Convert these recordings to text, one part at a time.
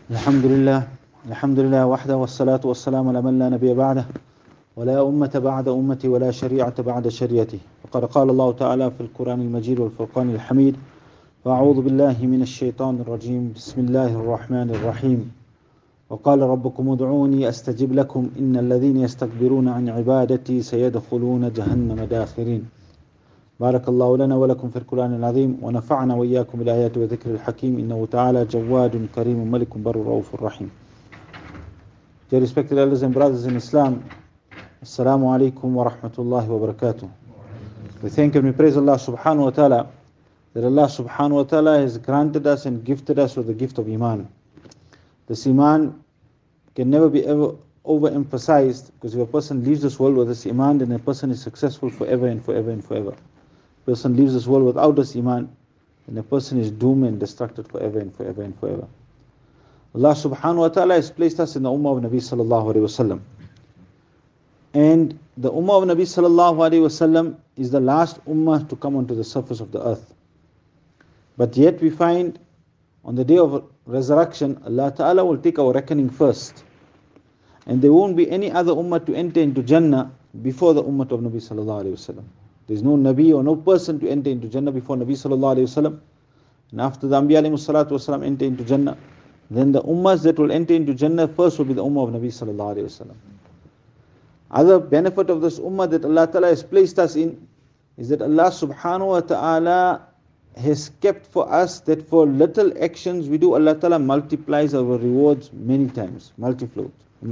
الحمد لله الحمد لله وحده والصلاة والسلام على من لا نبي بعده ولا أمة بعد أمتي ولا شريعة بعد شريعتي. وقد قال الله تعالى في القرآن المجيد والفرقان الحميد: فأعوذ بالله من الشيطان الرجيم، بسم الله الرحمن الرحيم. وقال ربكم ادعوني أستجب لكم إن الذين يستكبرون عن عبادتي سيدخلون جهنم داخرين. بارك الله لنا ولكم في القرآن العظيم ونفعنا وإياكم بالآيات وذكر الحكيم إنه تعالى جواد كريم ملك بر رؤوف رحيم. Dear respected elders and brothers in Islam, Assalamu alaikum wa rahmatullahi wa barakatuh. We thank and we praise Allah subhanahu wa ta'ala that Allah subhanahu wa ta'ala has granted us and gifted us with the gift of Iman. This Iman can never be ever overemphasized, because if a person leaves this world with this Iman, then a person is successful forever and forever and forever. A person leaves this world without this Iman, then a person is doomed and destructed forever and forever and forever. Allah subhanahu wa ta'ala has placed us in the Ummah of Nabi sallallahu alayhi wa sallam. And the Ummah of Nabi sallallahu alayhi wa sallam is the last Ummah to come onto the surface of the earth. But yet we find on the day of resurrection, Allah ta'ala will take our reckoning first. And there won't be any other Ummah to enter into Jannah before the Ummah of Nabi sallallahu alayhi wa sallam. There is no Nabi or no person to enter into Jannah before Nabi sallallahu alayhi wa sallam. And after the Anbiya alayhi salatu wasalam enter into Jannah, then the Ummahs that will enter into Jannah first will be the Ummah of Nabi sallallahu alayhi wa sallam. Other benefit of this Ummah that Allah ta'ala has placed us in is that Allah subhanahu wa ta'ala has kept for us that for little actions we do, Allah ta'ala multiplies our rewards many times, multifolds.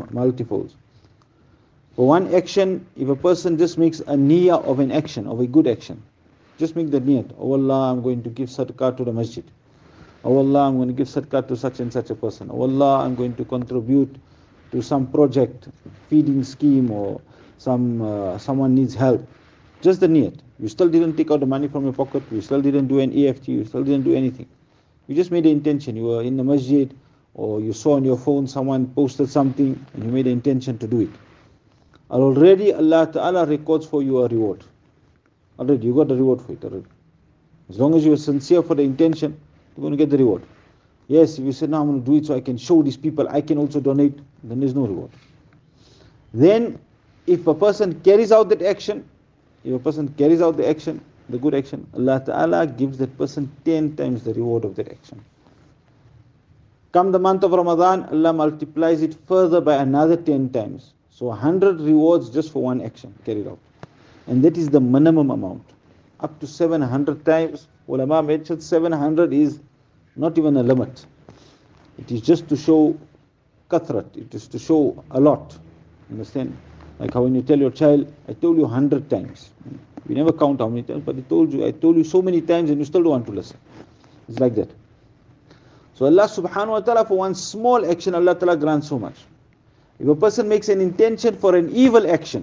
For one action, if a person just makes a niyyah of an action, of a good action, just make the niyyat, oh Allah, I'm going to give sadaqah to the masjid. Oh Allah, I'm going to give sadaqah to such and such a person. Oh Allah, I'm going to contribute to some project, feeding scheme, or someone needs help. Just the niyyat. You still didn't take out the money from your pocket, you still didn't do an EFT, you still didn't do anything. You just made the intention. You were in the masjid, or you saw on your phone someone posted something, and you made the intention to do it. Already Allah Ta'ala records for you a reward. Already, you got the reward for it already. As long as you are sincere for the intention, you're going to get the reward. Yes, if you say, no, I'm going to do it so I can show these people, I can also donate, then there's no reward. Then, if a person carries out that action, the good action, Allah Ta'ala gives that person 10 times the reward of that action. Come the month of Ramadan, Allah multiplies it further by another 10 times. So 100 rewards just for one action carried out. And that is the minimum amount. Up to 700 times. Ulama mentioned 700 is not even a limit. It is just to show kathrat. It is to show a lot. Understand? Like how when you tell your child, I told you 100 times. We never count how many times, but I told you so many times and you still don't want to listen. It's like that. So Allah subhanahu wa ta'ala, for one small action, Allah ta'ala grants so much. If a person makes an intention for an evil action,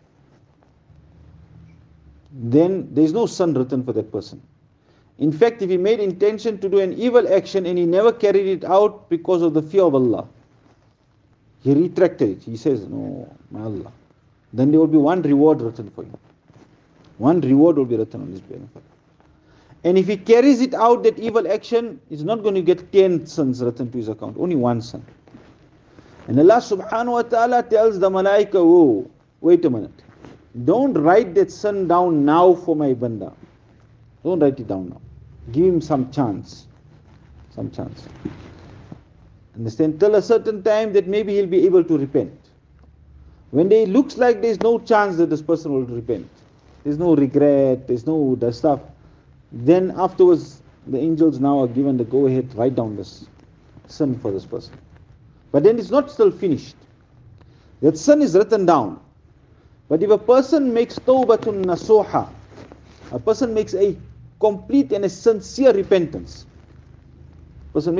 then there is no sin written for that person. In fact, if he made intention to do an evil action and he never carried it out because of the fear of Allah, he retracted it. He says, no, my Allah. Then there will be one reward written for him. One reward will be written on his benefit. And if he carries it out, that evil action, he's not going to get 10 sins written to his account, only one sin. And Allah subhanahu wa ta'ala tells the malaika, oh, wait a minute. Don't write that sin down now for my banda. Don't write it down now. Give him some chance. Some chance. Understand? Till a certain time that maybe he'll be able to repent. When it looks like there's no chance that this person will repent, there's no regret, there's no the stuff, then afterwards the angels now are given the go ahead, write down this sin for this person. But then it's not still finished. That sin is written down. But if a person makes tawbatun nasuha, a person makes a complete and a sincere repentance, then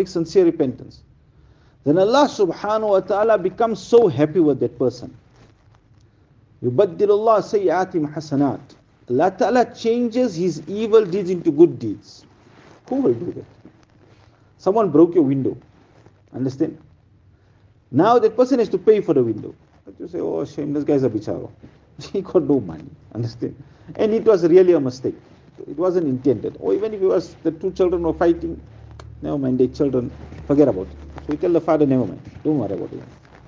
Allah subhanahu wa ta'ala becomes so happy with that person. Yubaddilullah sayyiatim hasanat. Allah ta'ala changes his evil deeds into good deeds. Who will do that? Someone broke your window. Understand? Now that person has to pay for the window. But you say, oh shame, this guy's a bicharo. He got no money. Understand? And it was really a mistake. It wasn't intended. Or even if it was the two children were fighting, never mind, their children, forget about it. So we tell the father, never mind, don't worry about it.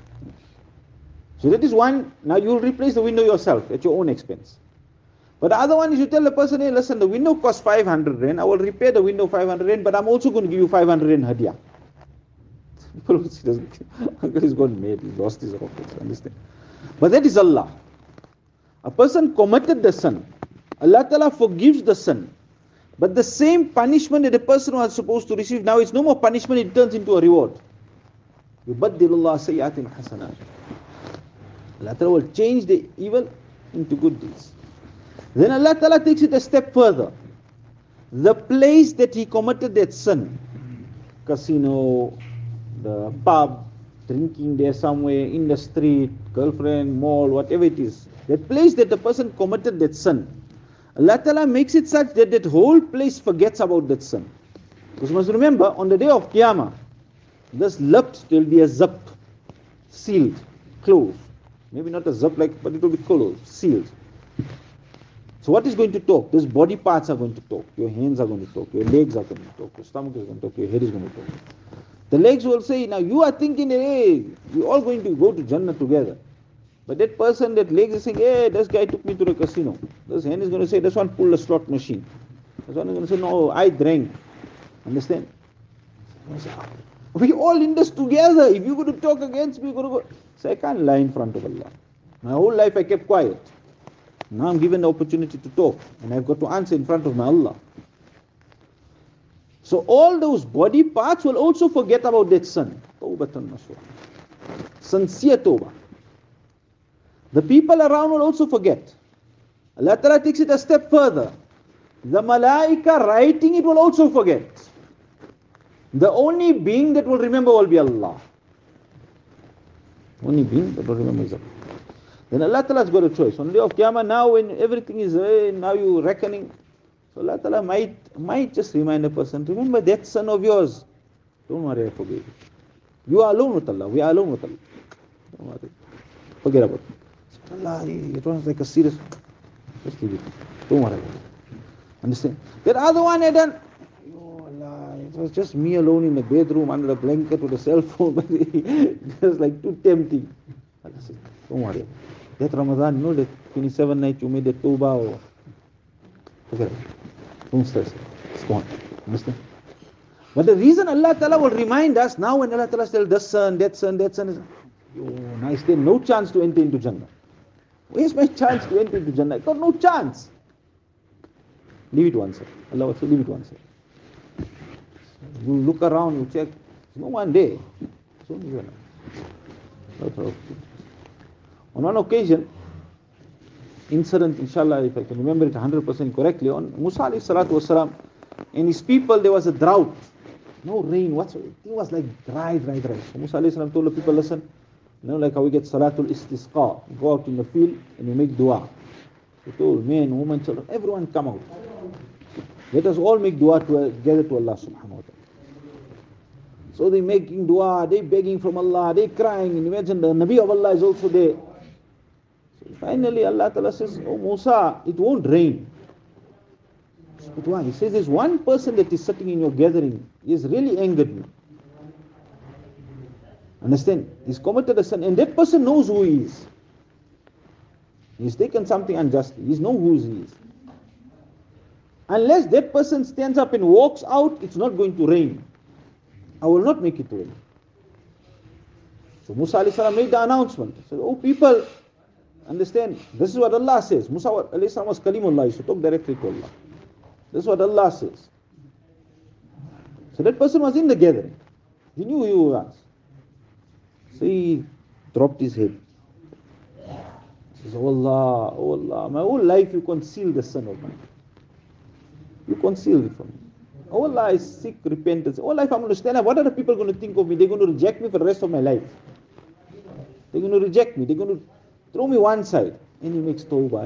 So that is one. Now you will replace the window yourself at your own expense. But the other one is you tell the person, hey, listen, the window costs 500 Rand. I will repair the window 500 Rand, but I'm also going to give you 500 Rand hadiah. People will say, uncle is gone mad, he's lost his rockets, understand? But that is Allah. A person committed the sin. Allah Ta'ala forgives the sin. But the same punishment that a person was supposed to receive, now it's no more punishment, it turns into a reward. يُبَدِّلُ اللَّهُ سَيِّئَاتٍ حَسَنَاتٍ. Allah Ta'ala will change the evil into good deeds. Then Allah Ta'ala takes it a step further. The place that he committed that sin, casino, the pub, drinking there somewhere, in the street, girlfriend, mall, whatever it is, that place that the person committed that sin, Allah Ta'ala makes it such that that whole place forgets about that sin. Because you must remember, on the day of Qiyamah, this lips will be a zip, sealed, closed. Maybe not a zip like, but it will be closed, sealed. So what is going to talk? These body parts are going to talk. Your hands are going to talk. Your legs are going to talk. Your stomach is going to talk. Your head is going to talk. The legs will say, now you are thinking, hey, we're all going to go to Jannah together. But that person, that legs is saying, hey, this guy took me to the casino. This hand is going to say, this one pulled a slot machine. This one is going to say, no, I drank. Understand? We all in this together. If you're going to talk against me, you're going to go. So I can't lie in front of Allah. My whole life I kept quiet. Now I'm given the opportunity to talk, and I've got to answer in front of my Allah. So all those body parts will also forget about that sin. Tawbatan nasuha. Sincere tawbah. The people around will also forget. Allah Ta'ala takes it a step further. The malaika writing it will also forget. The only being that will remember will be Allah. Only being that will remember is Allah. Then Allah Ta'ala's got a choice. On the day of Qiyamah, now when everything is now you reckoning, so Allah Ta'ala might just remind a person, remember that son of yours. Don't worry, I forgive you. You are alone with Allah. We are alone with Allah. Don't worry. Forget about it. Allah, it was like a serious, just leave it. Don't worry about it. Understand? That other one had done, oh Allah, it was just me alone in the bedroom under a blanket with a cell phone, but it was like too tempting. Allah said, don't worry. That Ramadan, that 27 night you made a tawbah or forget it. Don't stress it. It's gone. Understand? But the reason Allah Ta'ala will remind us, now when Allah Ta'ala tells this son, that son, that son, oh, nice, there's no chance to enter into Jannah. Where's my chance to enter into Jannah? I got no chance. Leave it one side. Allah will say, leave it one side. You look around, you check, there's no one there. It's only Jannah. No problem. On one occasion, incident, inshallah, if I can remember it 100% correctly, on Musa alayhi salatu wasalam and his people, there was a drought. No rain whatsoever. It was like dry. So Musa alayhi salam told the people, listen, like how we get salatul istisqa. You go out in the field and you make dua. He told men, women, children, everyone come out. Let us all make dua together to Allah subhanahu wa ta'ala. So they making dua, they begging from Allah, they crying. And imagine the Nabi of Allah is also there. So finally Allah Ta'ala says, oh Musa, it won't rain. But why? He says there's one person that is sitting in your gathering. He has really angered me. Understand? He's committed a sin, and that person knows who he is. He's taken something unjustly. He knows who he is. Unless that person stands up and walks out, it's not going to rain. I will not make it rain. So Musa alayhi salam made the announcement. He said, oh people, understand, this is what Allah says. Musa alayhi salam was Kalimullah, so talk directly to Allah. This is what Allah says. So that person was in the gathering. He knew who he was. So he dropped his head. He says, oh Allah, my whole life you conceal the sin of mine. You conceal it from me. Oh Allah, I seek repentance. Oh life I'm going to stand up. What are the people going to think of me? They're going to reject me for the rest of my life. They're going to reject me. They're going to throw me one side. And he makes tawbah,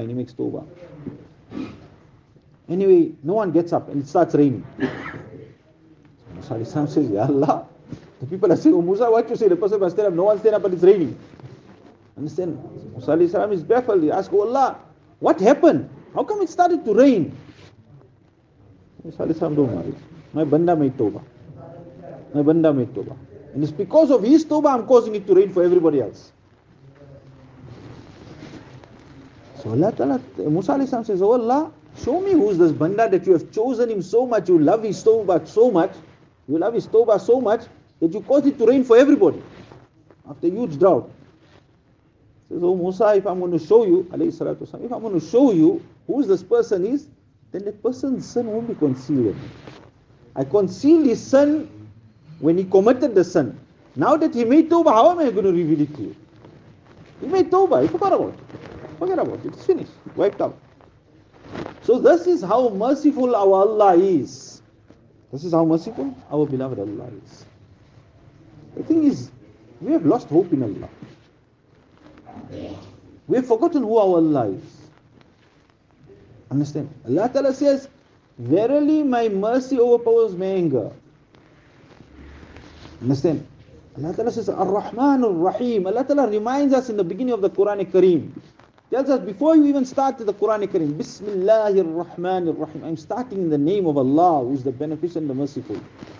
Anyway, no one gets up and it starts raining. Musa alayhi salam says, Ya Allah. The people are saying, oh Musa, what you say? The person must stand up. No one stand up, but it's raining. Understand? Musa alayhi salam is baffled. He asks, oh Allah, what happened? How come it started to rain? Musa alayhi salam, don't worry. My banda made tawbah. And it's because of his tawbah I'm causing it to rain for everybody else. So Allah Ta'ala, Musa alayhi salam says, oh Allah, show me who's this banda that you have chosen him so much, you love his tawbah so much, that you cause it to rain for everybody after a huge drought. He says, oh Musa, if I'm going to show you, alayhi salatu wasalam, if I'm going to show you who this person is, then that person's sin won't be concealed. I concealed his sin when he committed the sin. Now that he made tawbah, how am I going to reveal it to you? He made tawbah, he forgot about it. Forget about it, it's finished, wiped out. So this is how merciful our Allah is. This is how merciful our beloved Allah is. The thing is, we have lost hope in Allah. We have forgotten who our Allah is. Understand? Allah Ta'ala says, verily my mercy overpowers my anger. Understand? Allah Ta'ala says, Ar-Rahman Ar-Rahim. Allah Ta'ala reminds us in the beginning of the Quran Kareem. Tells us before you even start the Quran Kareem, Bismillahir Rahmanir Rahim. I'm starting in the name of Allah, who is the beneficent and the merciful.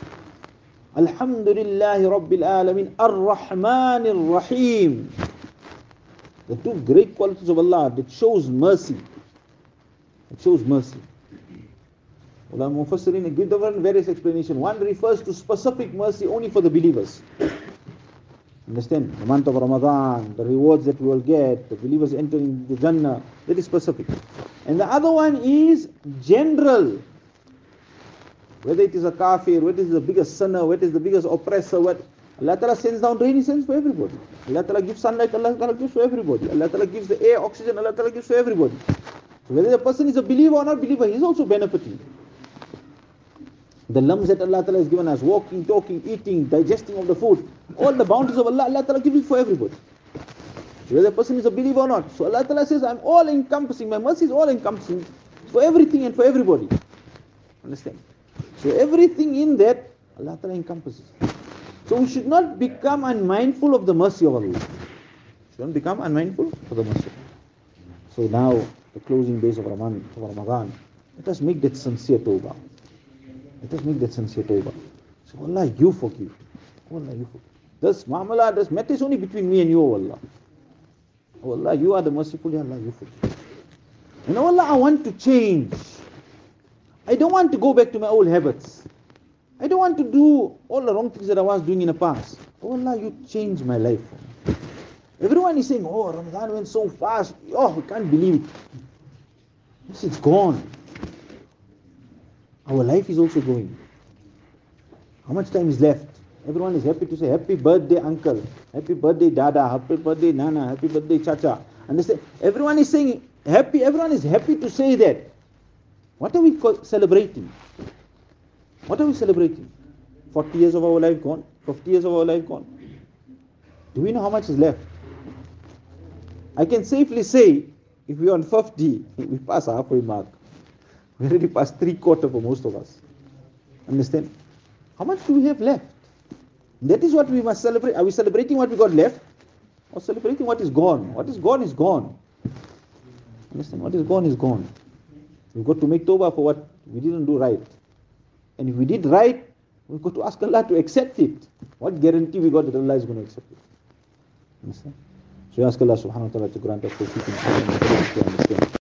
Alhamdulillahi Rabbil Alameen Ar-Rahmanir Rahim. The two great qualities of Allah that shows mercy. It shows mercy. Ulama Mufassirin give the various explanations. One refers to specific mercy only for the believers. Understand? The month of Ramadan, the rewards that we will get, the believers entering the Jannah, that is specific. And the other one is general. Whether it is a kafir, whether it is the biggest sinner, whether it is the biggest oppressor, what Allah Ta'ala sends down rain, He sends for everybody. Allah Ta'ala gives sunlight, Allah Ta'ala gives for everybody. Allah Ta'ala gives the air, oxygen, Allah Ta'ala gives for everybody. So whether the person is a believer or not believer, he is also benefiting. The limbs that Allah Ta'ala has given us, walking, talking, eating, digesting of the food, all the bounties of Allah, Allah Ta'ala gives it for everybody. So whether the person is a believer or not. So Allah Ta'ala says, I'm all encompassing, my mercy is all encompassing for everything and for everybody. Understand? So everything in that, Allah Ta'ala encompasses. So we should not become unmindful of the mercy of Allah. We should not become unmindful of the mercy. So now, the closing days of Ramadan, let us make that sincere tawbah. Let us make that sincere tawbah. So Allah, you forgive. Allah, you forgive. This mu'amala, this matter is only between me and you, O Allah. Oh Allah, you are the merciful, Ya Allah, you forgive. And oh Allah, I want to change. I don't want to go back to my old habits. I don't want to do all the wrong things that I was doing in the past. Oh Allah, you change my life. Everyone is saying, oh, Ramadan went so fast. Oh, we can't believe it. Yes, it's gone. Our life is also going. How much time is left? Everyone is happy to say, happy birthday, uncle. Happy birthday, dada. Happy birthday, nana. Happy birthday, chacha. Understand? Everyone is saying happy. Everyone is happy to say that. What are we celebrating? What are we celebrating? 40 years of our life gone? 50 years of our life gone? Do we know how much is left? I can safely say, if we are on 50, we pass a halfway mark. We already passed 3/4 for most of us. Understand? How much do we have left? That is what we must celebrate. Are we celebrating what we got left? Or celebrating what is gone? What is gone is gone. Understand? What is gone is gone. We've got to make tawbah for what we didn't do right. And if we did right, we've got to ask Allah to accept it. What guarantee we got that Allah is going to accept it? Understand? So we ask Allah subhanahu wa ta'ala to grant us tawfiq and understand.